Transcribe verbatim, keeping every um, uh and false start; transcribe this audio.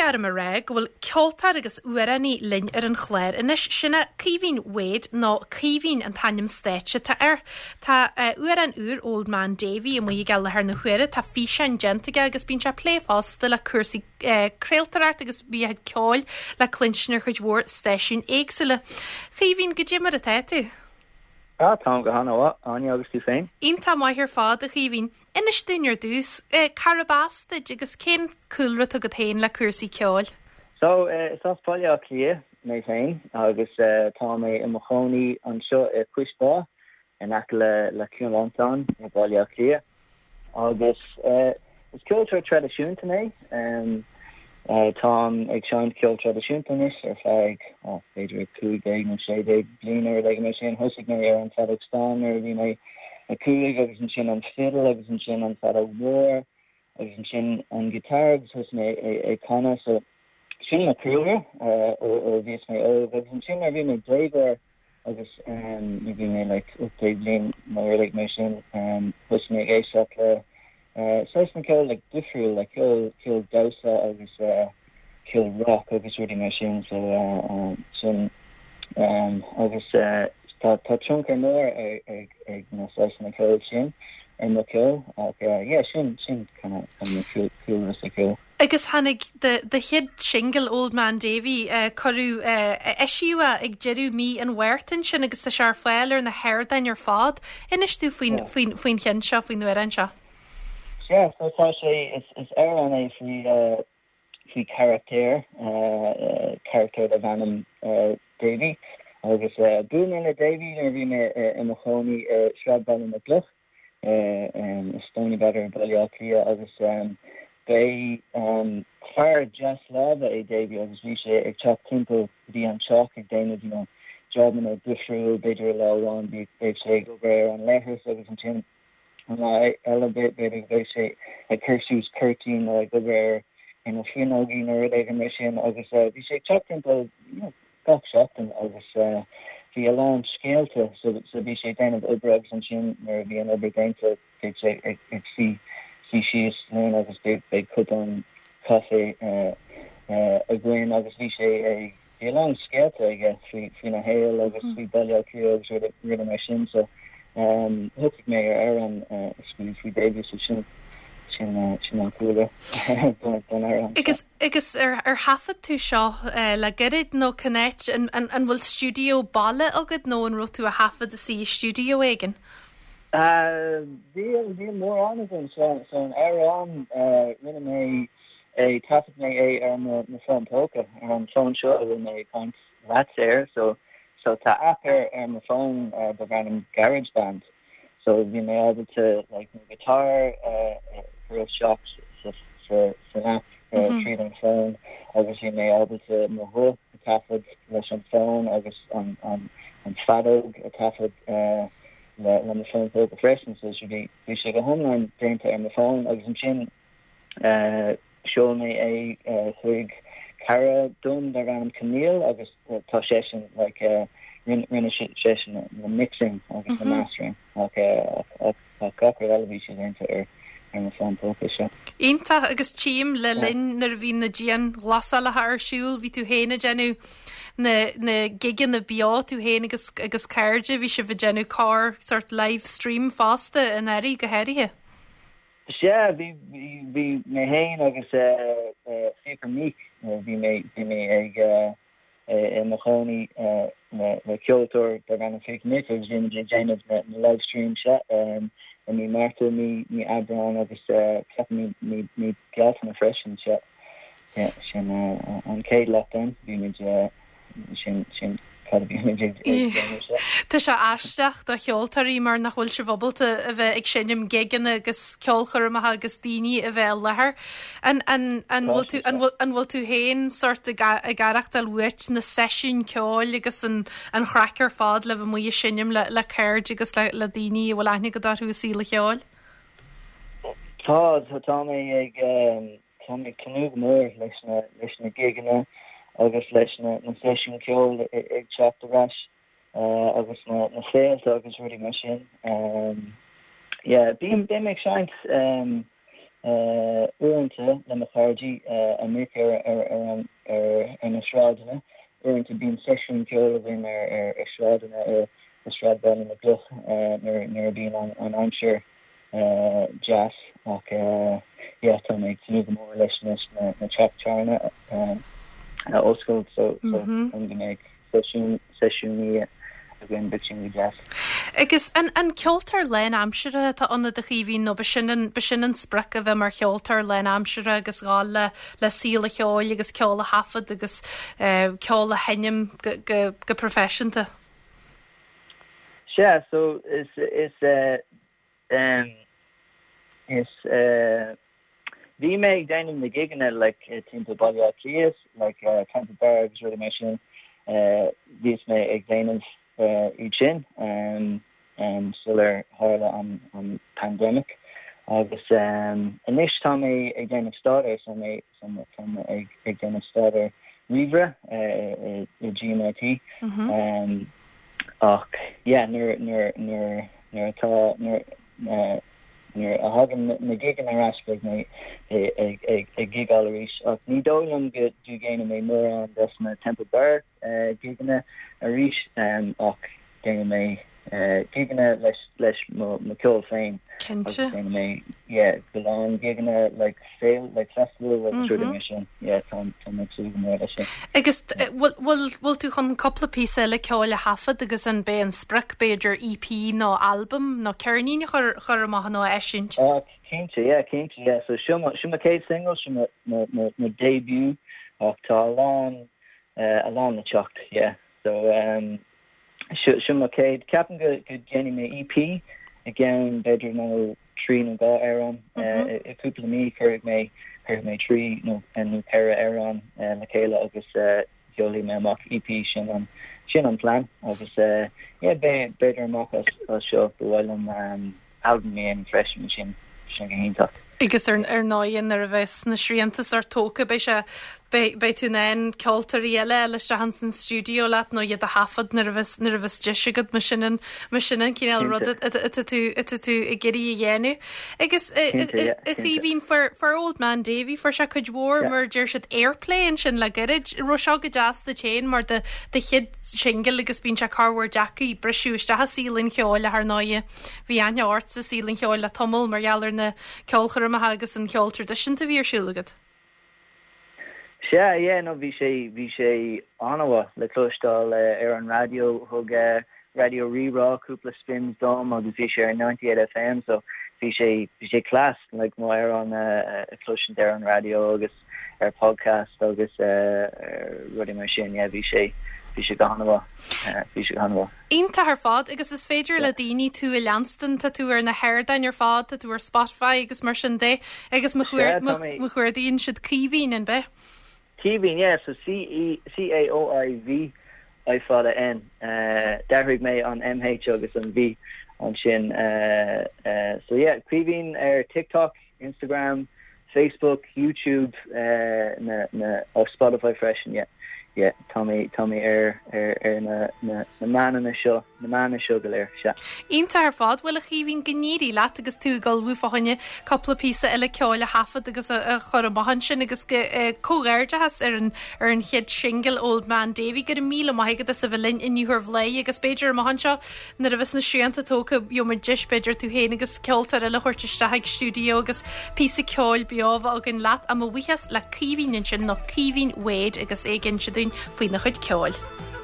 gar am a reg, bhfuil ceoltar agus uaraní linn ar an chléir, inis sinna cíhín Wade nó cíhín an tanim stéitse tá ar tá uaran úr Old Man Davy a mu gal le na huire tá fi an gentige agus bín se pléfásta le cuasaí creaaltarart agus bí had ceáil le clinsnar chuid mhór stéisiún éagsile. Cíhín go dtí mar a téitú? Ah, tá go hanna aine agus tú féin. Ínta mai ar fád a chihín inis dúnar dús carabasta agus cén coolra a go tain le cuasaí ceáil. So is as fáile a clia mé féin agus tá mé i mochóní an seo i cuispá in ac le le cúnlantán i báile a clia agus is culture tradiisiúnta mé Uh, Tom ag sean ceol tradiisiúntanis ar feig oh, féidir cúig na sé ag blianar le mé sin hosig mé ar an Fadagstán ar bhí mé a cúig agus an sin an fiddle agus an sin an Fadag war agus an sin an guitar agus hos mé ag canna so sin a cruúir ó bhís mé ó agus an sin ar bhí mé dréibar agus bhí mé le update blian mar le mé sin hos mé éisiach le Uh, so na kill like different like kill kill dosa agus uh, kill rock agus really machine so uh, um, some um agus uh ta ta chunker more ag ag na so na kill sin and the kill okay yeah sin sin kind of kind of cool cool as a kill. Agus hannig the the hid shingle Old Man Davy uh, choú uh, eisiúa ag jeú mí an Werton sin agus the searfáiler na hairdain ar fád inis tú faoin faoin faoin chin seo faoin nuair seo. Yeah, so it's it's Aaron a free uh free character uh, uh character of Venom uh Davy. I was uh boom in the Davy and we met in the honey uh shrub ball in the bluff uh and stony better Ballyaklia I was um they um fire just love a Davy I was usually a chalk temple the on chalk again you know job in a bushru bigger low on the big shake over on letters I was in and I elevate bit they say like Kirsty's curtain like the rare in a funogi or like a mission I was uh we say chuck into you know got shot and I was uh the alarm scale to so so we say down of ubrugs and chin or be another thing to they say it see see she is known as they they put on coffee uh uh again obviously say a the alarm scale to I guess we you know hail obviously belly out here with a rhythm machine so Um, hopefully me ar an squeeze we Davis sin sin sin cooler. Agus agus ar ar hafad tú seo le gerid nó connect an an an bhfuil studio balle agad nó an rotú a hafad a sí studio aigen. Uh, the the more on than so so an air on uh rinne me a tafid me a ar na phone poker an phone show with me kind that's there so. So to apper on the phone uh, the random garage band, so we may able to like guitar, uh, real shocks for for for that uh, mm-hmm. treat on phone. Obviously, may able to moho a tafod less on phone. August on on on Fadog a tafod uh on the phone for the freshness. So should be we should go home and down to on the phone. August and chin uh show me a uh, quick. Cara done the random Camille August uh, to session like uh rinne session the mixing August the mastering okay a cocker television into her and the phone poker show. Inta agus team le lin nar bhí na Gian glasa le haar siúl ví tú héna genu na na gigan na biá tú héna agus agus cairde bhí se bh genu car sort live stream fasta in airí go heirithe. Yeah, vi vi vi me hain agus uh uh super meek vi me vi me ag uh in the honey uh the Kyoto the ran fake nick was in the James the live stream chat um and me Martha me me Abraham agus uh kept me me me gal from the fresh and chat yeah shin uh on Kate left then vi me uh shin shin Tá se aisteach do cheoltarí mar nach bhfuil se bhobalta a bheith ag sinnim gigan agus ceolchar am agus daoine a bheith lethir an an an bhfuil tú an bhfuil tú héin sort a garacht a luit na sesiún ceáil agus an an chhraicear fád le bh mu sinnim le le caird agus le le daoine bhfuil aithne go darú sí le cheáil. Tá tá mé ag tá mé cnúg mór leis na leis na giganna agus leis na na sesiún ceol ag chat a ras agus na na sales agus ruí mar sin um yeah bí bí me seint um uinte le macharji a mé er er er an Australian uinte being session in er er Australian Australian in the gluch near near being on on onshore jazz like yeah to make more or less na na chat China uh old school so so I'm gonna make session session again bitching jazz. Agus an an ceoltar len amsere tá anna de chihín no besinnan besinnan sprec a bheith mar ceoltar len amsere agus gáile le síla cheáil agus ceola hafad agus ceola henim go go professionta. Yeah, so it's it's uh um it's uh we make down in the gig and like uh, team to body clears like uh Tampa Bargs really mentioned uh these may examine uh each in um and so they're hard on on pandemic agus um initial time a again starter some a some from a again starter Rivra uh G M I T um och yeah nur nur nur nur ta nur uh nur a hagen na gigan ar aspect na a a a gig alrish och ni dolum get du gain me more on this na Temple Bar uh gigan a rish um och gain me uh gigan less less mo mo fame Kencha me yeah belong gigan like sale like festival like through the mission yeah tom tom it's even more that agus will will will tú chun couple piece le ceáile hafad agus an be an sprec beidir E P no album no cearnín chur chur ma no eisiint oh Kencha yeah Kencha yeah so shuma shuma Kate single shuma no no no debut of ta along uh along the chucked yeah so um shuma Kate Captain good good Jenny me E P again better no tree no go Aaron uh a couple of me Kirk may Kirk may tree no and no Kara Aaron and Michaela agus uh Jolie me mock E P shin on shin on plan agus uh yeah be better mock us us show the while um album me and fresh machine shin talk agus ar ar náin ar a bheits na sríantas ar tóca bei se bei tú nain ceoltarí eile leiste hansan studio leat nó iad a hafad nervus nervus deisegad me sinan me sinan cinál rud tú tú i geirí i dhéanú agus i chríhín for Old Man Davy for se chuid mhór mar deir siad airplane sin le garid ro seo go deas de chain mar de de chiad single agus bín se carhar Jackie breisiúiste ha sílinn ceáil ar náie bhí aine ort sa sílinn ceáil le tomul mar geallar na ceolchar agus an ceol tradition a bhír siúlagad. Yeah, yeah, no, vi sé vi sé anwa le clostal ar an radio hug radio re-raw couple spins dom agus vi sé ninety-eight F M so vi sé vi sé class like mo ar on a closion there on radio agus ar podcast agus rudi machine yeah vi sé vi sé ganwa vi sé ganwa Inta haar fad agus is féidir le daoine tú i Lanston tá tú ar na hairdain ar fad tá tú ar Spotify agus mar sin dé agus mo chuirdaíonn siad cíhín in be. Kevin, yeah, so C E C A O I V I fada N uh Derrig me on M H agus on V on shin uh uh so yeah, Kevin er TikTok, Instagram, Facebook, YouTube, uh na na or Spotify fresh and yeah. Yeah, Tommy Tommy er er er na na na man in the show na man in show galir sha Inta ar fad will ich even gníri lat agus tú gal wu fahanne couple piece ele ceáile hafad agus a chor mahan sin agus cóirde has ar an ar an head single Old Man Davy go míle mai go sa bhelin in nuhar bhlé agus beidir mahan seo na a vis na sianta tóca jo mar dis beidir tú héin agus ceoltar eile chuirte haig studio agus piece ceáil beáh agin lat am a wihas le cíhín sin nó cíhín Wade agus éigen si faoin nach chuid ceáil.